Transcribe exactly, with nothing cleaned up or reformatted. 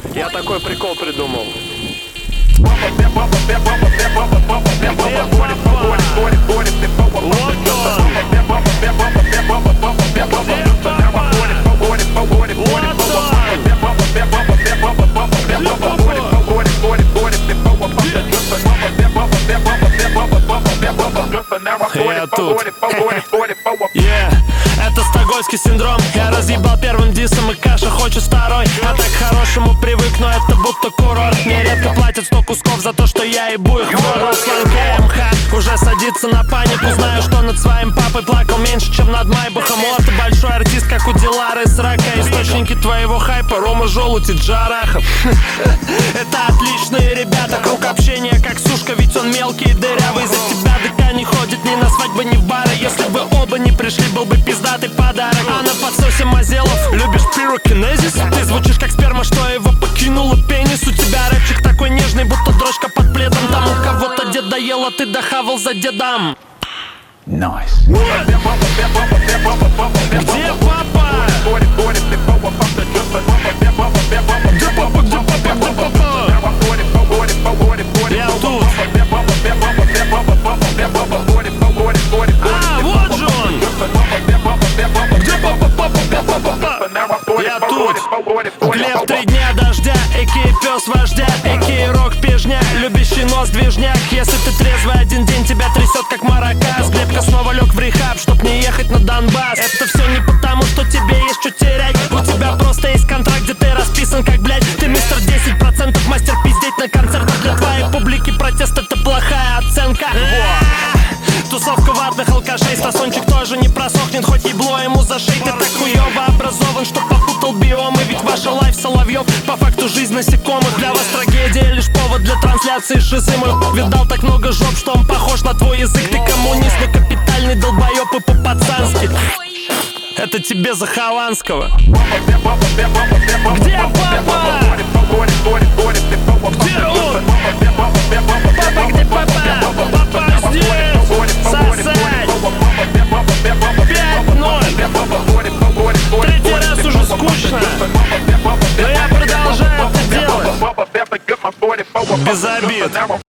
Я такой прикол придумал. Я тут. Yeah. Это стокгольмский синдром. Я разъебал первым дисом, и каша хочет второй. А так к хорошему привык, но это будто курорт. Мне редко платят сто кусков за то, что я ебу их в рот. Руслан КМХ уже садится на панику. Знаю, что над своим папой плакал меньше, чем над Майбахом. Вот ты большой артист, как у Дилары с Рака. Источники твоего хайпа Рома Желудь и Джарахов. Это отличные ребята. Круг общения как сушка, ведь он мелкий и дырявый. За тебя ДК не ходит ни на свадьбы, ни в бары. Если бы оба не пришли, был бы пиздатый подарок. А на подсосе Мазелов любишь пирокинезис? Ты звучишь как сперма, что его покинула пенис. У тебя рэпчик такой нежный, будто дрожка под пледом. Там у кого-то дед доел, а ты дохавал за дедом. Nice. Где папа? Где папа? Где папа? Где папа? Я тут. А, вот же он. Где папа, папа, папа, папа? Я тут. Глеб, три дня дождя, эки пес вождя, эки рок пижня, любящий нос движняк. Если ты трезвый один день, тебя трясет как маракас. Глебка снова лег в рехаб, чтоб не ехать на Донбасс. Это все не потому, что тебе есть что терять. У тебя просто есть контракт, где ты расписан как, блядь, ты мистер десять процентов, мастер пиздеть на концертах. Для твоей публики протест — это плохая оценка. Тусовка ватных алкашей, стасончик тоже не просохнет, хоть ебло ему за шею. Ты так хуёво образован, что попутал биомы. Ведь ваша лайф Соловьев, по факту жизнь насекомых. Для вас трагедия лишь повод для трансляции шизы. Мой видал так много жоп, что он похож на твой язык. Ты коммунист, но капитальный долбоёб и по-пацански. Это тебе за Хованского. Где папа? Где он? Папа, где папа? Папа здесь. Сосать. Пять ноль. Третий раз уже скучно, но я продолжаю это делать. Без обид.